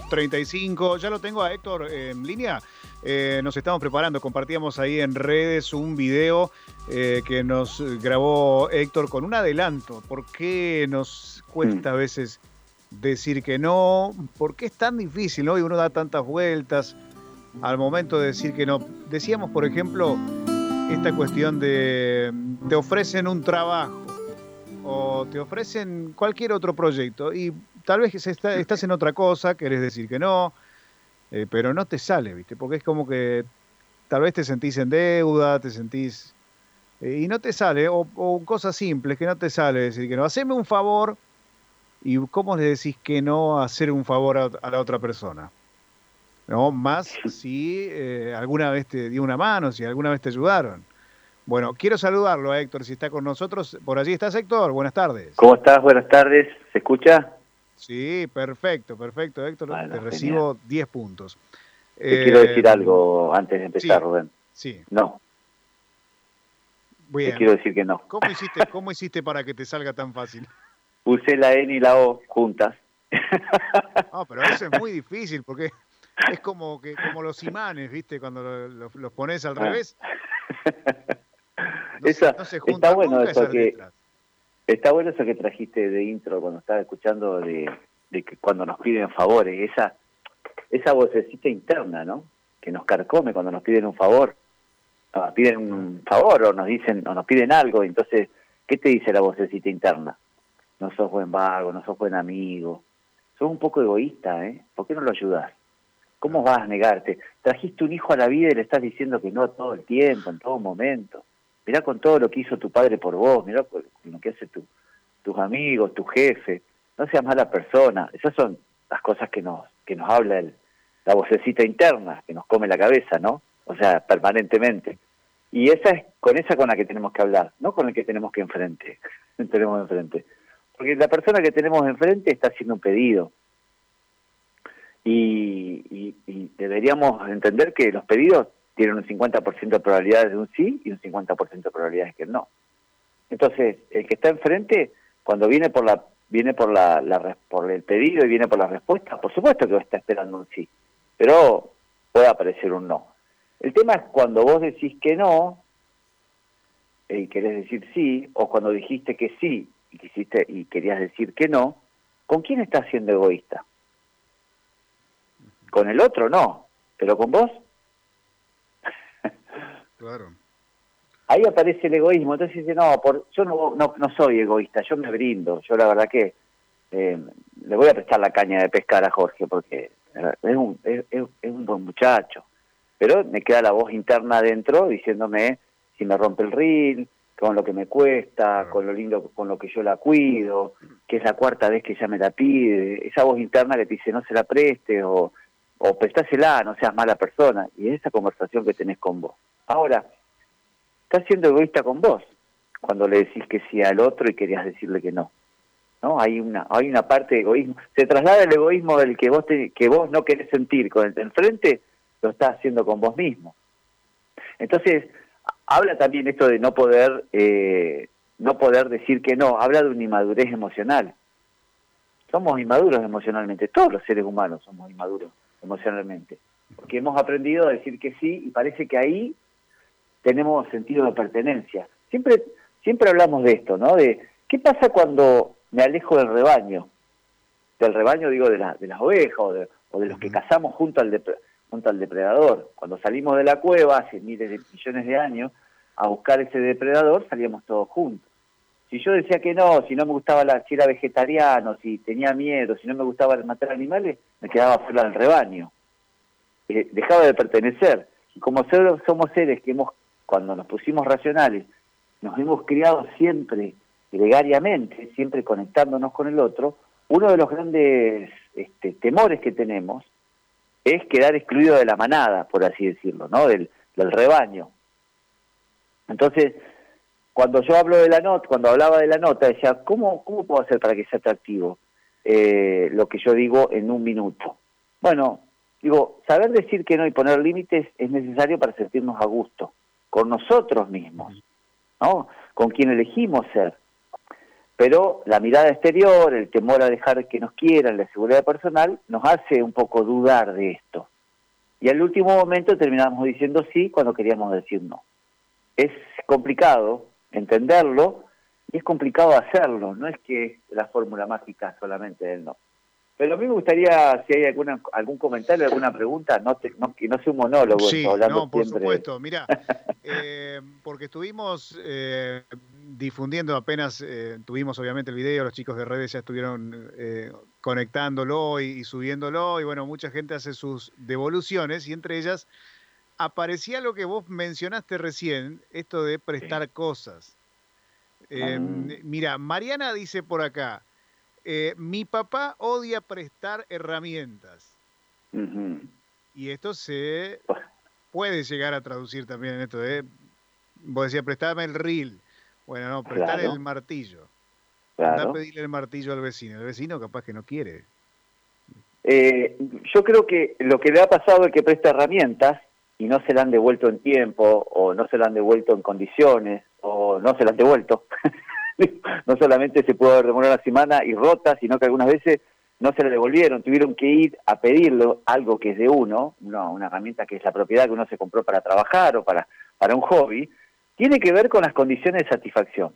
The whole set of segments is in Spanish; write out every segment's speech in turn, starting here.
22:35. Ya lo tengo a Héctor en línea. Nos estamos preparando. Compartíamos ahí en redes un video que nos grabó Héctor con un adelanto. ¿Por qué nos cuesta a veces decir que no? ¿Por qué es tan difícil, no? Y uno da tantas vueltas al momento de decir que no. Decíamos, por ejemplo, esta cuestión de te ofrecen un trabajo o te ofrecen cualquier otro proyecto y tal vez estás en otra cosa, querés decir que no, pero no te sale, ¿viste? Porque es como que tal vez te sentís en deuda, te sentís... y no te sale, o cosas simples que no te sale decir que no. Haceme un favor, y ¿cómo le decís que no a hacer un favor a la otra persona? ¿No? Más si alguna vez te dio una mano, si alguna vez te ayudaron. Bueno, quiero saludarlo a Héctor, si está con nosotros. ¿Por allí estás, Héctor? Buenas tardes. ¿Cómo estás? Buenas tardes. ¿Se escucha? Sí, perfecto, Héctor. Bueno, te recibo 10 puntos. Te quiero decir algo antes de empezar, sí, Rubén. Sí. No. Bien. Te quiero decir que no. ¿Cómo hiciste para que te salga tan fácil? Puse la N y la O juntas. No, pero eso es muy difícil porque es como los imanes, ¿viste? Cuando los pones al revés. No se juntan está bueno nunca eso esas letras. Está bueno eso que trajiste de intro cuando estaba escuchando de que cuando nos piden favores, esa vocecita interna, ¿no? Que nos carcome cuando nos piden un favor. Nos piden un favor o nos dicen o nos piden algo, entonces, ¿qué te dice la vocecita interna? No sos buen vago, no sos buen amigo. Sos un poco egoísta, ¿eh? ¿Por qué no lo ayudás? ¿Cómo vas a negarte? Trajiste un hijo a la vida y le estás diciendo que no todo el tiempo, en todo momento. Mirá con todo lo que hizo tu padre por vos, mirá con lo que hace tus amigos, tu jefe. No seas mala persona. Esas son las cosas que nos habla la vocecita interna, que nos come la cabeza, ¿no? O sea, permanentemente. Y con la que tenemos que hablar, no con el que tenemos enfrente. Porque la persona que tenemos enfrente está haciendo un pedido. Y deberíamos entender que los pedidos tienen un 50% de probabilidades de un sí y un 50% de probabilidades que no. Entonces, el que está enfrente, cuando viene por el pedido y viene por la respuesta, por supuesto que está esperando un sí, pero puede aparecer un no. El tema es cuando vos decís que no y querés decir sí, o cuando dijiste que sí y querías decir que no, ¿con quién estás siendo egoísta? Con el otro no, pero con vos. Claro. Ahí aparece el egoísmo, entonces dice, yo no soy egoísta, yo me brindo, yo la verdad que le voy a prestar la caña de pescar a Jorge porque es un buen muchacho, pero me queda la voz interna adentro diciéndome si me rompe el reel, con lo que me cuesta, Claro. con lo lindo, con lo que yo la cuido, que es la cuarta vez que ella me la pide, esa voz interna que te dice no se la preste o prestásela, no seas mala persona, y es esa conversación que tenés con vos. Ahora, estás siendo egoísta con vos cuando le decís que sí al otro y querías decirle que no. ¿No? Hay una parte de egoísmo. Se traslada el egoísmo del que vos no querés sentir con el de enfrente, lo estás haciendo con vos mismo. Entonces, habla también esto de no poder decir que no, habla de una inmadurez emocional. Somos inmaduros emocionalmente, todos los seres humanos somos inmaduros emocionalmente, porque hemos aprendido a decir que sí y parece que ahí tenemos sentido de pertenencia. Siempre hablamos de esto, ¿no? De qué pasa cuando me alejo del rebaño digo de las ovejas o de los que cazamos junto al depredador. Cuando salimos de la cueva hace miles de millones de años a buscar ese depredador, salíamos todos juntos. Si yo decía que no, si no me gustaba si era vegetariano, si tenía miedo, si no me gustaba matar animales, me quedaba fuera del rebaño. Dejaba de pertenecer. Y como somos seres que cuando nos pusimos racionales, nos hemos criado siempre gregariamente, siempre conectándonos con el otro, uno de los grandes temores que tenemos es quedar excluido de la manada, por así decirlo, ¿no? Del rebaño. Entonces, cuando yo hablaba de la nota, decía, ¿cómo puedo hacer para que sea atractivo lo que yo digo en un minuto? Bueno, digo, saber decir que no y poner límites es necesario para sentirnos a gusto con nosotros mismos, ¿no? Con quien elegimos ser. Pero la mirada exterior, el temor a dejar que nos quieran, la seguridad personal, nos hace un poco dudar de esto. Y al último momento terminamos diciendo sí cuando queríamos decir no. Es complicado entenderlo y es complicado hacerlo, no es que es la fórmula mágica solamente del no. Pero a mí me gustaría, si hay algún comentario, alguna pregunta, que no sea un monólogo, Sí, hablando no, por siempre. supuesto. Mira, porque estuvimos difundiendo apenas, tuvimos obviamente el video, los chicos de redes ya estuvieron conectándolo y subiéndolo, y bueno, mucha gente hace sus devoluciones, y entre ellas aparecía lo que vos mencionaste recién, esto de prestar cosas. Mira, Mariana dice por acá, mi papá odia prestar herramientas. Y esto se puede llegar a traducir también en esto de, vos decías, prestame el reel. Bueno, no, prestar el martillo. Anda a pedirle el martillo al vecino. El vecino capaz que no quiere. Yo creo que lo que le ha pasado es que presta herramientas y no se la han devuelto en tiempo, o no se la han devuelto en condiciones, o no se la han devuelto. No solamente se pudo haber demorado una semana y rota, sino que algunas veces no se la devolvieron, tuvieron que ir a pedirlo, algo que es de uno, una herramienta que es la propiedad que uno se compró para trabajar o para un hobby, tiene que ver con las condiciones de satisfacción.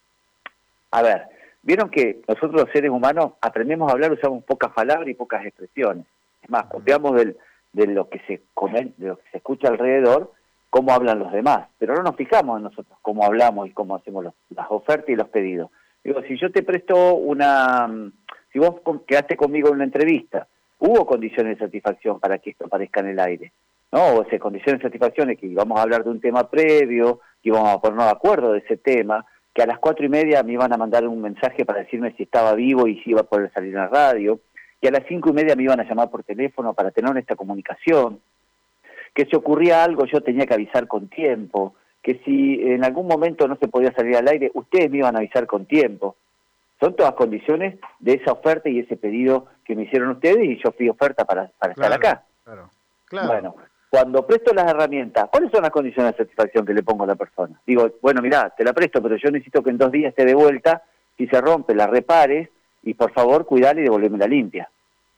A ver, vieron que nosotros los seres humanos aprendemos a hablar, usamos pocas palabras y pocas expresiones. Es más, copiamos de lo que se escucha alrededor, cómo hablan los demás, pero no nos fijamos en nosotros cómo hablamos y cómo hacemos las ofertas y los pedidos. Digo, si yo te presto si vos quedaste conmigo en una entrevista, hubo condiciones de satisfacción para que esto aparezca en el aire, ¿no? O sea, condiciones de satisfacción es que íbamos a hablar de un tema previo, que íbamos a ponernos de acuerdo de ese tema, que a las 4:30 me iban a mandar un mensaje para decirme si estaba vivo y si iba a poder salir en la radio, y a las 5:30 me iban a llamar por teléfono para tener esta comunicación, que si ocurría algo yo tenía que avisar con tiempo, que si en algún momento no se podía salir al aire, ustedes me iban a avisar con tiempo. Son todas condiciones de esa oferta y ese pedido que me hicieron ustedes y yo fui oferta para estar acá. Claro. Bueno, cuando presto las herramientas, ¿cuáles son las condiciones de satisfacción que le pongo a la persona? Digo, bueno, mirá, te la presto, pero yo necesito que en 2 días esté de vuelta, si se rompe, la repares y por favor cuidale y devolvémela limpia.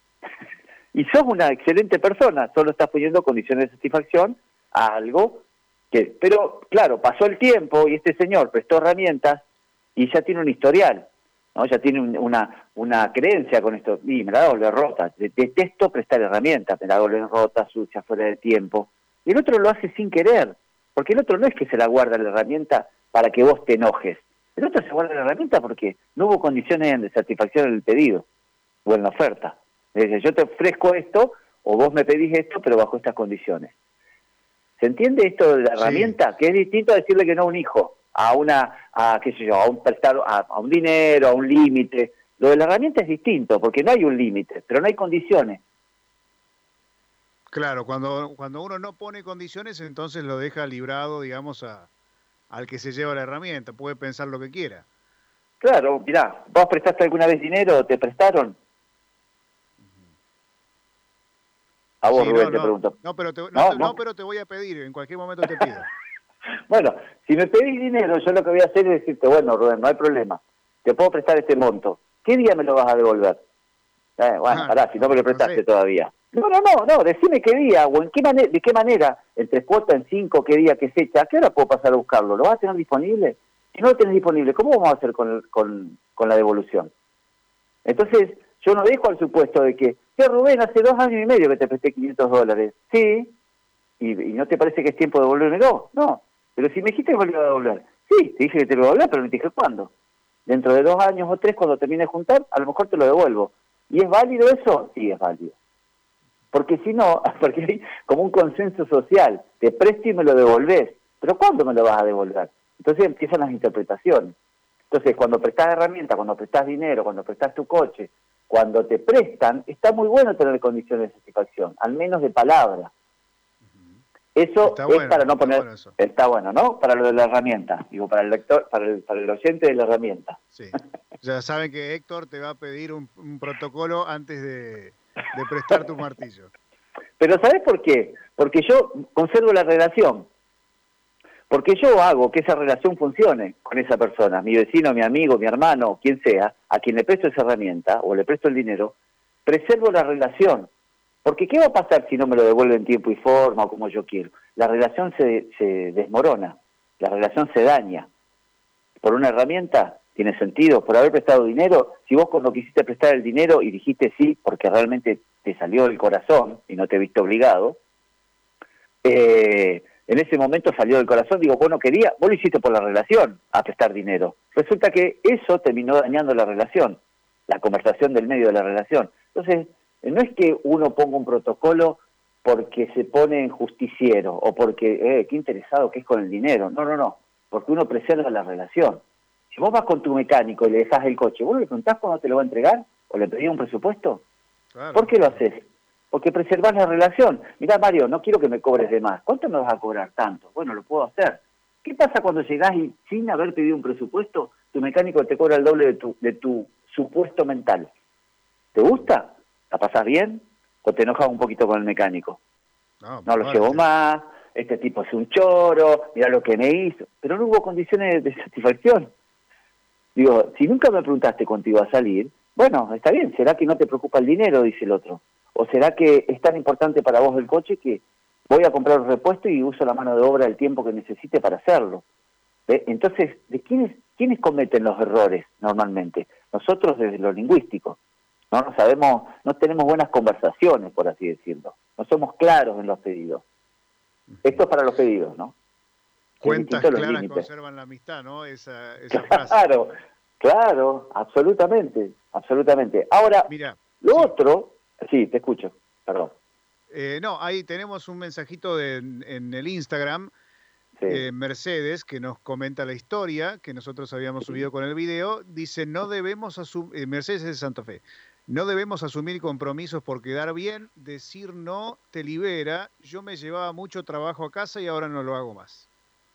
Y sos una excelente persona, solo estás poniendo condiciones de satisfacción a algo que... Pero, claro, pasó el tiempo y este señor prestó herramientas y ya tiene un historial, ¿no? Ya tiene una creencia con esto. Y me la va a volver rota. Detesto prestar herramientas, me la va a volver rota, sucia, fuera de tiempo. Y el otro lo hace sin querer, porque el otro no es que se la guarda la herramienta para que vos te enojes. El otro se guarda la herramienta porque no hubo condiciones de satisfacción en el pedido o en la oferta. Es decir, yo te ofrezco esto, o vos me pedís esto, pero bajo estas condiciones. ¿Se entiende esto de la herramienta? Sí. Que es distinto a decirle que no a un hijo, qué sé yo, a un prestado, a un dinero, a un límite. Lo de la herramienta es distinto, porque no hay un límite, pero no hay condiciones. Claro, cuando uno no pone condiciones, entonces lo deja librado, digamos, al que se lleva la herramienta. Puede pensar lo que quiera. Claro, mirá, ¿vos prestaste alguna vez dinero o te prestaron? A vos, sí, Rubén, te pregunto. Pero te voy a pedir, en cualquier momento te pido. Bueno, si me pedís dinero, yo lo que voy a hacer es decirte, bueno, Rubén, no hay problema, te puedo prestar este monto. ¿Qué día me lo vas a devolver? Pará, si no me lo prestaste todavía. No, decime qué día, o de qué manera, en 3 cuotas, en 5, qué día, qué fecha, ¿a qué hora puedo pasar a buscarlo? ¿Lo vas a tener disponible? Si no lo tenés disponible, ¿cómo vamos a hacer con la devolución? Entonces, yo no dejo al supuesto de que, Rubén, hace 2 años y medio que te presté $500. Sí, y no te parece que es tiempo de devolvérmelo. No, pero si me dijiste que me lo iba a devolver. Sí, te dije que te lo iba a devolver, pero no te dije cuándo. Dentro de 2 años o 3, cuando termine de juntar, a lo mejor te lo devuelvo. ¿Y es válido eso? Sí, es válido. Porque si no, porque hay como un consenso social, te presto y me lo devolvés. ¿Pero cuándo me lo vas a devolver? Entonces empiezan las interpretaciones. Entonces, cuando prestás herramientas, cuando prestás dinero, cuando prestás tu coche, cuando te prestan, está muy bueno tener condiciones de satisfacción, al menos de palabra. Eso está es bueno, para no poner... Bueno eso. Está bueno, ¿no? Para lo de la herramienta. Digo, para el lector, para el oyente de la herramienta. Sí. Ya saben que Héctor te va a pedir un protocolo antes de prestar tu martillo. Pero ¿sabés por qué? Porque yo conservo la relación. Porque yo hago que esa relación funcione con esa persona, mi vecino, mi amigo, mi hermano, quien sea, a quien le presto esa herramienta o le presto el dinero, preservo la relación. Porque ¿qué va a pasar si no me lo devuelve en tiempo y forma o como yo quiero? La relación se desmorona, la relación se daña. Por una herramienta tiene sentido, por haber prestado dinero, si vos cuando quisiste prestar el dinero y dijiste sí porque realmente te salió del corazón y no te viste obligado, en ese momento salió del corazón, digo, vos no querías, vos lo hiciste por la relación, a prestar dinero. Resulta que eso terminó dañando la relación, la conversación del medio de la relación. Entonces, no es que uno ponga un protocolo porque se pone en justiciero o porque, qué interesado que es con el dinero. No, no, no, porque uno preserva la relación. Si vos vas con tu mecánico y le dejás el coche, ¿vos le preguntás cuándo te lo va a entregar? ¿O le pedís un presupuesto? Claro. ¿Por qué lo haces? Porque preservás la relación. Mirá, Mario, no quiero que me cobres de más. ¿Cuánto me vas a cobrar? Tanto. Bueno, lo puedo hacer. ¿Qué pasa cuando llegás y sin haber pedido un presupuesto, tu mecánico te cobra el doble de tu supuesto mental? ¿Te gusta? ¿La pasás bien? ¿O te enojas un poquito con el mecánico? No lo llevo más, este tipo es un choro, mirá lo que me hizo. Pero no hubo condiciones de satisfacción. Digo, si nunca me preguntaste cuánto iba a salir, bueno, está bien, ¿será que no te preocupa el dinero? Dice el otro. ¿O será que es tan importante para vos el coche que voy a comprar un repuesto y uso la mano de obra el tiempo que necesite para hacerlo? ¿Ve? Entonces, ¿de quiénes cometen los errores normalmente? Nosotros desde lo lingüístico. No sabemos, no tenemos buenas conversaciones, por así decirlo. No somos claros en los pedidos. Esto es para los pedidos, ¿no? Cuentas claras conservan la amistad, ¿no? Esa frase. Claro, claro, absolutamente, absolutamente. Ahora, mira, lo otro, sí, te escucho, perdón. No, ahí tenemos un mensajito en el Instagram, Sí. Mercedes, que nos comenta la historia que nosotros habíamos subido con el video. Dice, no debemos asumir, Mercedes es de Santa Fe, no debemos asumir compromisos por quedar bien, decir no te libera, yo me llevaba mucho trabajo a casa y ahora no lo hago más.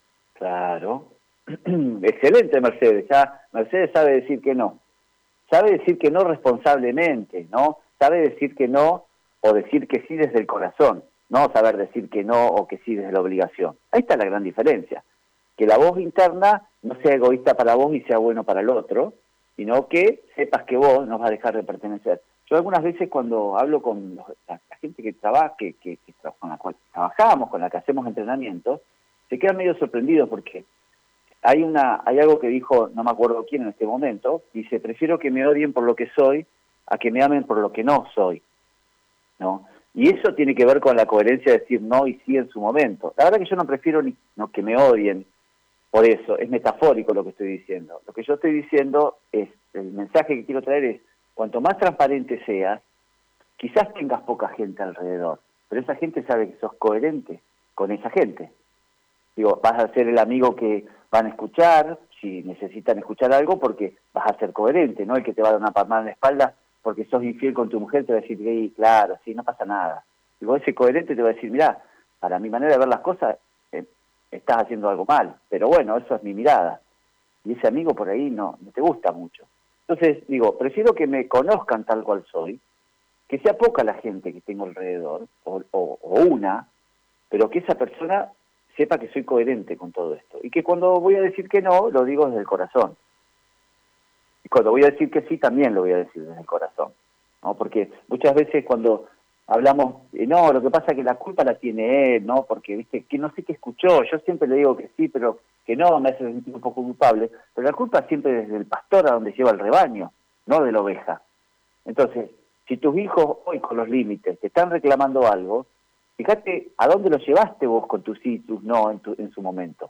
Claro, excelente Mercedes, ya Mercedes sabe decir que no, sabe decir que no responsablemente, ¿no? Sabe decir que no o decir que sí desde el corazón, no saber decir que no o que sí desde la obligación. Ahí está la gran diferencia, que la voz interna no sea egoísta para vos y sea bueno para el otro, sino que sepas que vos no vas a dejar de pertenecer. Yo algunas veces cuando hablo con la gente que trabaja, con la cual trabajamos, con la que hacemos entrenamientos, se quedan medio sorprendidos porque hay algo que dijo, no me acuerdo quién en este momento, dice, prefiero que me odien por lo que soy a que me amen por lo que no soy, ¿no? Y eso tiene que ver con la coherencia de decir no y sí en su momento. La verdad que yo no prefiero no que me odien por eso, es metafórico lo que estoy diciendo. Lo que yo estoy diciendo es, el mensaje que quiero traer es, cuanto más transparente seas, quizás tengas poca gente alrededor, pero esa gente sabe que sos coherente con esa gente. Digo, vas a ser el amigo que van a escuchar, si necesitan escuchar algo, porque vas a ser coherente, no el que te va a dar una palmada en la espalda porque sos infiel con tu mujer, te va a decir, hey, claro, sí, no pasa nada. Digo, ese coherente te va a decir, mirá, para mi manera de ver las cosas, estás haciendo algo mal, pero bueno, eso es mi mirada. Y ese amigo por ahí no te gusta mucho. Entonces, digo, prefiero que me conozcan tal cual soy, que sea poca la gente que tengo alrededor, o una, pero que esa persona sepa que soy coherente con todo esto. Y que cuando voy a decir que no, lo digo desde el corazón. Y cuando voy a decir que sí, también lo voy a decir desde el corazón, ¿no? Porque muchas veces cuando hablamos, no, lo que pasa es que la culpa la tiene él, ¿no? Porque, viste, que no sé qué escuchó, yo siempre le digo que sí, pero que no, me hace sentir un poco culpable, pero la culpa siempre desde el pastor a donde lleva el rebaño, no de la oveja. Entonces, si tus hijos hoy con los límites te están reclamando algo, fíjate a dónde lo llevaste vos con tus sí y tus no en su momento.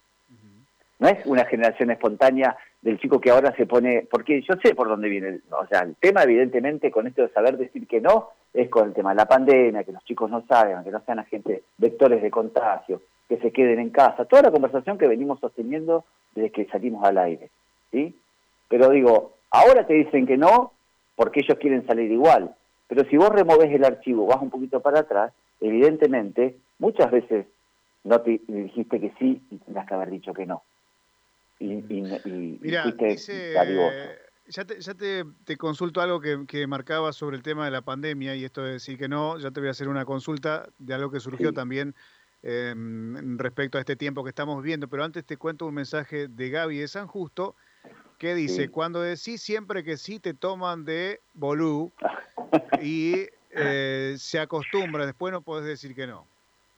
No es una generación espontánea del chico que ahora se pone, porque yo sé por dónde viene, o sea, el tema evidentemente con esto de saber decir que no, es con el tema de la pandemia, que los chicos no salgan, que no sean agentes vectores de contagio, que se queden en casa, toda la conversación que venimos sosteniendo desde que salimos al aire, ¿sí? Pero digo, ahora te dicen que no, porque ellos quieren salir igual, pero si vos removés el archivo, vas un poquito para atrás, evidentemente, muchas veces no te dijiste que sí y tendrás que haber dicho que no. Mirá, fuiste dice, dadivoso. ya te consulto algo que marcaba sobre el tema de la pandemia y esto de decir que no, ya te voy a hacer una consulta de algo que surgió Sí. también respecto a este tiempo que estamos viviendo. Pero antes te cuento un mensaje de Gaby de San Justo que dice, Sí. cuando decís siempre que sí te toman de bolú y se acostumbra, después no podés decir que no.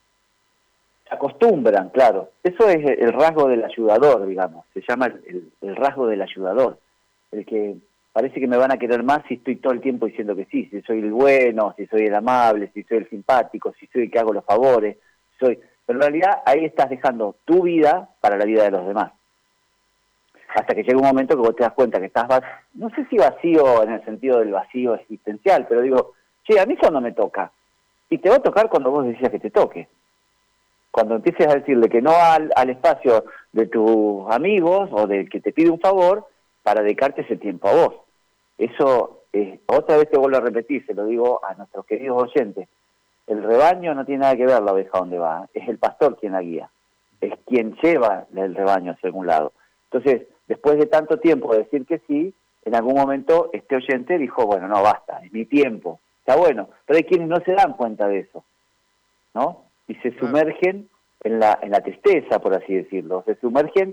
Se acostumbran, claro. Eso es el rasgo del ayudador, digamos. Se llama el rasgo del ayudador. El que parece que me van a querer más si estoy todo el tiempo diciendo que sí. Si soy el bueno, si soy el amable, si soy el simpático, si soy el que hago los favores. Pero en realidad ahí estás dejando tu vida para la vida de los demás. Hasta que llega un momento que vos te das cuenta que estás no sé si vacío en el sentido del vacío existencial, pero digo, che, a mí cuando me toca. Y te va a tocar cuando vos decías que te toque. Cuando empieces a decirle que no al espacio de tus amigos o del que te pide un favor para dedicarte ese tiempo a vos. Eso, otra vez te vuelvo a repetir, se lo digo a nuestros queridos oyentes, el rebaño no tiene nada que ver la oveja donde va, es el pastor quien la guía, es quien lleva el rebaño hacia algún lado. Entonces, después de tanto tiempo de decir que sí, en algún momento este oyente dijo, bueno, no, basta, es mi tiempo, está bueno, pero hay quienes no se dan cuenta de eso, ¿no? Y se sumergen en la tristeza, por así decirlo, se sumergen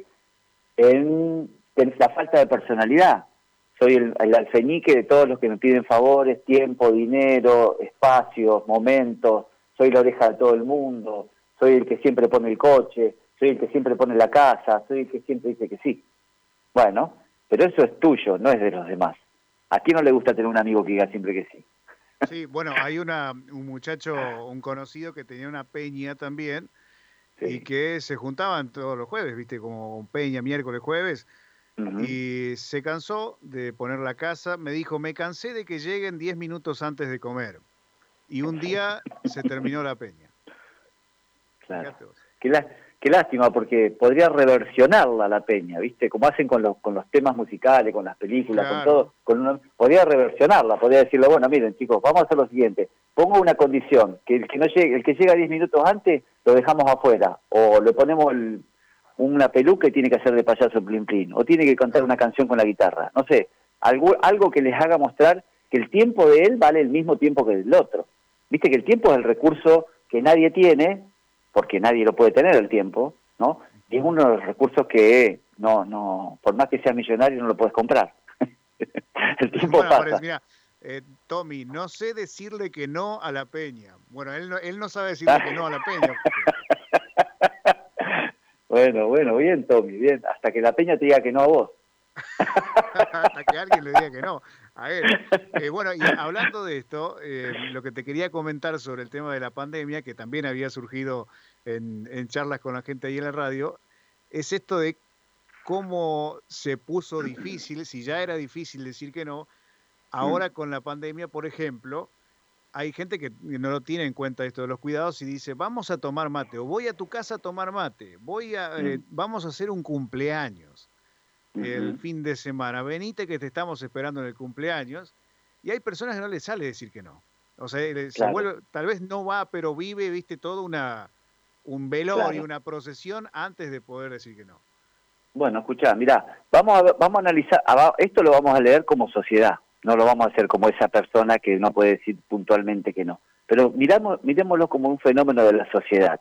en la falta de personalidad. Soy el alfeñique de todos los que me piden favores, tiempo, dinero, espacios, momentos, soy la oreja de todo el mundo, soy el que siempre pone el coche, soy el que siempre pone la casa, soy el que siempre dice que sí. Bueno, pero eso es tuyo, no es de los demás. ¿A quién no le gusta tener un amigo que diga siempre que sí? Sí, bueno, hay un muchacho, un conocido que tenía una peña también Sí. y que se juntaban todos los jueves, viste, como peña, miércoles, jueves, y se cansó de poner la casa. Me dijo, me cansé de que lleguen 10 minutos antes de comer. Y un día se terminó la peña. Claro. Fíjate vos. Qué lástima, porque podría reversionarla la peña, ¿viste? Como hacen con los temas musicales, con las películas, Claro. con todo. Podría reversionarla, podría decirle, bueno, miren, chicos, vamos a hacer lo siguiente. Pongo una condición, que el que llega 10 minutos antes, lo dejamos afuera. O le ponemos una peluca y tiene que hacer de payaso Plin Plin. O tiene que cantar una canción con la guitarra. No sé, algo que les haga mostrar que el tiempo de él vale el mismo tiempo que el del otro. Viste que el tiempo es el recurso que nadie tiene, porque nadie lo puede tener el tiempo, ¿no? Y es uno de los recursos que no, por más que seas millonario no lo puedes comprar. El tiempo Bueno, pasa. mira, Tommy, no sé decirle que no a la peña. Bueno, él no sabe decirle que no a la peña. Bueno, bien, Tommy, bien. Hasta que la peña te diga que no a vos. Hasta que alguien le diga que no a él. Bueno, y hablando de esto, lo que te quería comentar sobre el tema de la pandemia, que también había surgido en charlas con la gente ahí en la radio, es esto de cómo se puso difícil, si ya era difícil decir que no, ahora con la pandemia, por ejemplo, hay gente que no lo tiene en cuenta esto de los cuidados y dice, vamos a tomar mate, o voy a tu casa a tomar mate, vamos a hacer un cumpleaños el fin de semana, venite que te estamos esperando en el cumpleaños, y hay personas que no les sale decir que no. O sea, se vuelve, tal vez no va, pero vive, viste, todo un velorio, una procesión antes de poder decir que no. Bueno, escuchá, mirá, vamos a analizar, esto lo vamos a leer como sociedad, no lo vamos a hacer como esa persona que no puede decir puntualmente que no. Pero miremoslo como un fenómeno de la sociedad.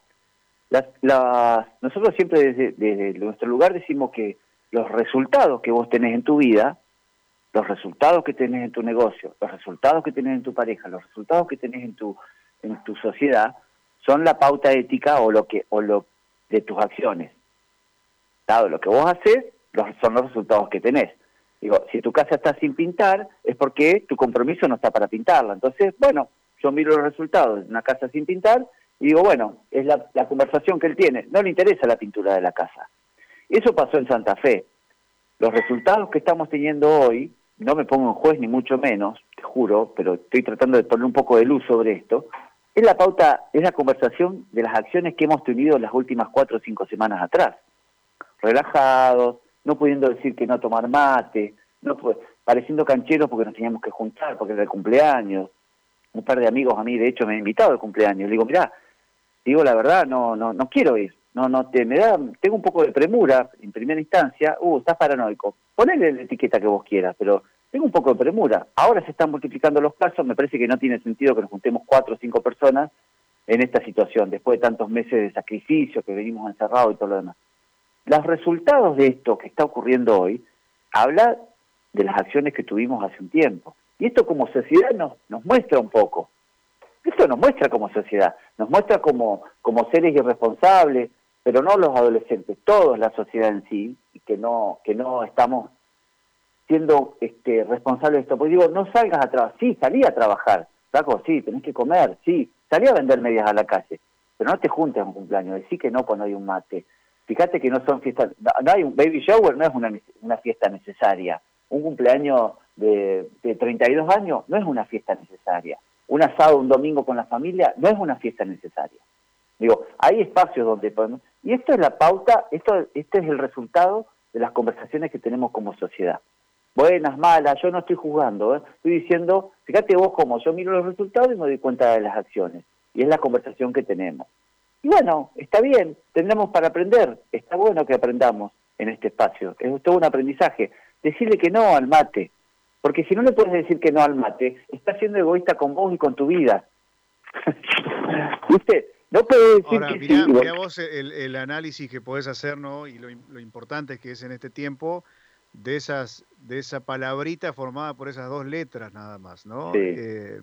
Nosotros siempre desde nuestro lugar decimos que los resultados que vos tenés en tu vida, los resultados que tenés en tu negocio, los resultados que tenés en tu pareja, los resultados que tenés en tu sociedad, son la pauta ética o lo de tus acciones. Dado lo que vos haces, son los resultados que tenés. Digo, si tu casa está sin pintar, es porque tu compromiso no está para pintarla. Entonces, bueno, yo miro los resultados de una casa sin pintar y digo, bueno, es la conversación que él tiene. No le interesa la pintura de la casa. Eso pasó en Santa Fe. Los resultados que estamos teniendo hoy, no me pongo en juez ni mucho menos, te juro, pero estoy tratando de poner un poco de luz sobre esto, es la pauta, es la conversación de las acciones que hemos tenido las últimas 4 o 5 semanas atrás. Relajados, no pudiendo decir que no tomar mate, pareciendo cancheros porque nos teníamos que juntar, porque era el cumpleaños. Un par de amigos a mí, de hecho, me han invitado al cumpleaños. Le digo, mirá, digo la verdad, no quiero ir. Tengo un poco de premura en primera instancia. Estás paranoico. Ponele la etiqueta que vos quieras, pero tengo un poco de premura. Ahora se están multiplicando los casos, me parece que no tiene sentido que nos juntemos 4 o 5 personas en esta situación, después de tantos meses de sacrificio que venimos encerrados y todo lo demás. Los resultados de esto que está ocurriendo hoy habla de las acciones que tuvimos hace un tiempo. Y esto como sociedad nos muestra un poco. Esto nos muestra como sociedad, nos muestra como seres irresponsables, pero no los adolescentes, todos la sociedad en sí, y que no estamos siendo responsables de esto. Porque digo, no salgas a trabajar, sí, salí a trabajar, saco, sí, tenés que comer, sí, salí a vender medias a la calle, pero no te juntes a un cumpleaños, decí que no cuando hay un mate. Fíjate que no son fiestas, no hay un baby shower, no es una fiesta necesaria. Un cumpleaños de 32 años no es una fiesta necesaria. Un asado un domingo con la familia no es una fiesta necesaria. Digo, hay espacios donde podemos... Y esto es la pauta, este es el resultado de las conversaciones que tenemos como sociedad. Buenas, malas, yo no estoy juzgando, estoy diciendo, fíjate vos cómo yo miro los resultados y me doy cuenta de las acciones. Y es la conversación que tenemos. Y bueno, está bien, tendremos para aprender, está bueno que aprendamos en este espacio, es todo un aprendizaje. Decirle que no al mate, porque si no le puedes decir que no al mate, estás siendo egoísta con vos y con tu vida. ¿Viste? No puedes decir ahora, que mirá, sí. Mirá vos el análisis que podés hacer, ¿no? Y lo importante que es en este tiempo de esa palabrita formada por esas dos letras nada más, ¿no? Sí.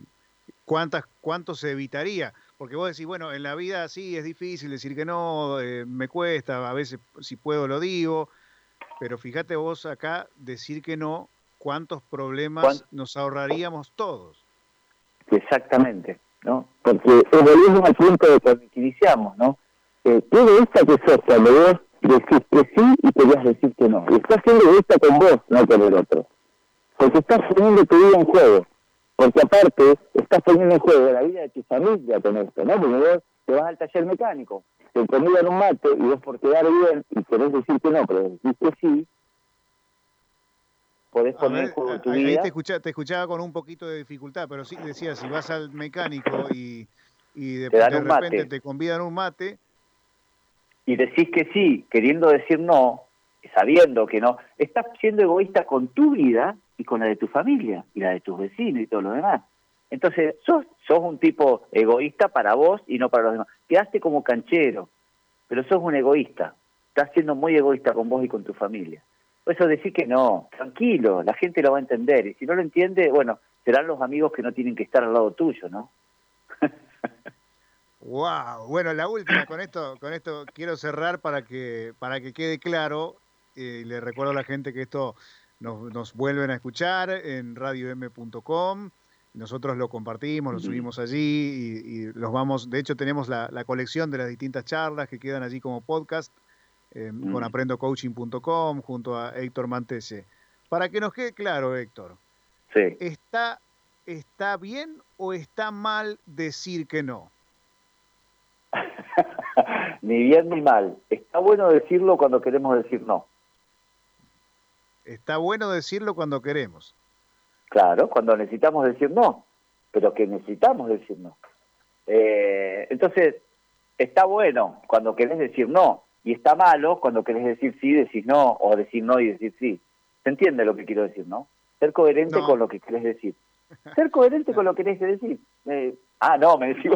¿Cuánto se evitaría? Porque vos decís, bueno, en la vida sí es difícil decir que no, me cuesta, a veces si puedo lo digo, pero fíjate vos acá, decir que no, cuántos problemas nos ahorraríamos todos. Exactamente, ¿no? Porque volvemos al punto de cuando iniciamos, ¿no? Qué egoísta que sos cuando vos decís que sí y querías decir que no. Y estás siendo egoísta con vos, no con el otro. Porque estás poniendo tu vida en juego. Porque aparte, estás poniendo en juego la vida de tu familia con esto, ¿no? Porque vos te vas al taller mecánico, te convidan un mate y vos por quedar bien y querés decir que no, pero decís que sí, podés poner en juego tu vida. Ahí te escuchaba con un poquito de dificultad, pero sí decía, si vas al mecánico y de repente mate. Te convidan un mate. Y decís que sí, queriendo decir no, sabiendo que no, estás siendo egoísta con tu vida y con la de tu familia, y la de tus vecinos y todo lo demás. Entonces, sos un tipo egoísta para vos y no para los demás. Quedaste como canchero, pero sos un egoísta. Estás siendo muy egoísta con vos y con tu familia. Por eso decir que no, tranquilo, la gente lo va a entender. Y si no lo entiende, bueno, serán los amigos que no tienen que estar al lado tuyo, ¿no? Wow, bueno, la última, con esto quiero cerrar para que quede claro, le recuerdo a la gente que esto nos vuelven a escuchar en radiom.com, nosotros lo compartimos, lo subimos allí y los vamos, de hecho tenemos la colección de las distintas charlas que quedan allí como podcast con aprendocoaching.com junto a Héctor Mantese. Para que nos quede claro, Héctor, sí. ¿Está bien o está mal decir que no? Ni bien ni mal. Está bueno decirlo cuando queremos decir no. Está bueno decirlo cuando queremos. Claro, cuando necesitamos decir no, pero que necesitamos decir no. Entonces, está bueno cuando querés decir no, y está malo cuando querés decir sí, decir no, o decir no y decir sí. ¿Se entiende lo que quiero decir, no? Ser coherente con lo que querés decir. Ser coherente con lo que querés decir. No, me decís.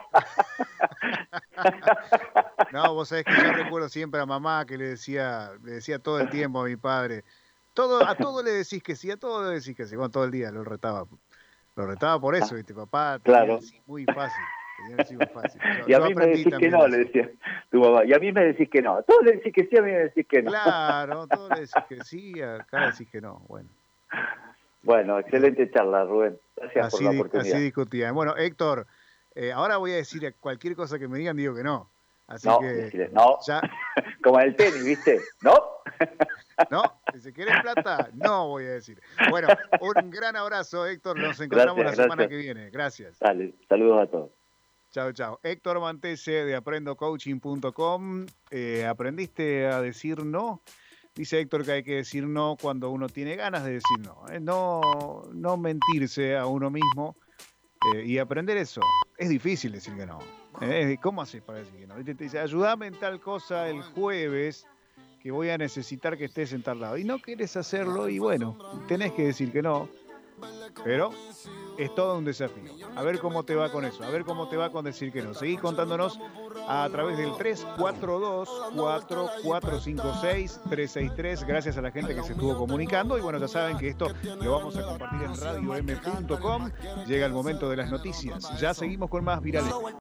No, vos sabés que yo recuerdo siempre a mamá que le decía todo el tiempo a mi padre, a todo le decís que sí, a todo le decís que sí. Bueno, todo el día lo retaba por eso, ¿viste? Papá tenía el sí muy fácil. Y a mí me decís que no, le decía tu mamá. Y a mí me decís que no. Todos le decís que sí, a mí me decís que no. Claro, todos le decís que sí, acá decís que no. Bueno, excelente charla, Rubén. Gracias por la oportunidad. Así discutían. Bueno, Héctor, ahora voy a decir cualquier cosa que me digan, digo que no. Así no, que decirle, no. Ya... Como en el tenis, ¿viste? ¿No? No, si querés plata, no voy a decir. Bueno, un gran abrazo, Héctor. Nos encontramos la semana que viene. Gracias. Dale, saludos a todos. Chao, chao. Héctor Mantese de aprendocoaching.com. ¿Aprendiste a decir no? Dice Héctor que hay que decir no cuando uno tiene ganas de decir no. No mentirse a uno mismo y aprender eso. Es difícil decir que no. ¿Cómo haces para decir que no? Te dice, ayúdame en tal cosa el jueves que voy a necesitar que estés en tal lado. Y no querés hacerlo y bueno, tenés que decir que no. Pero es todo un desafío. A ver cómo te va con eso, a ver cómo te va con decir que no. Seguí contándonos a través del 342-4456-363. Gracias a la gente que se estuvo comunicando. Y bueno, ya saben que esto lo vamos a compartir en radiom.com. Llega el momento de las noticias. Ya seguimos con más Virales.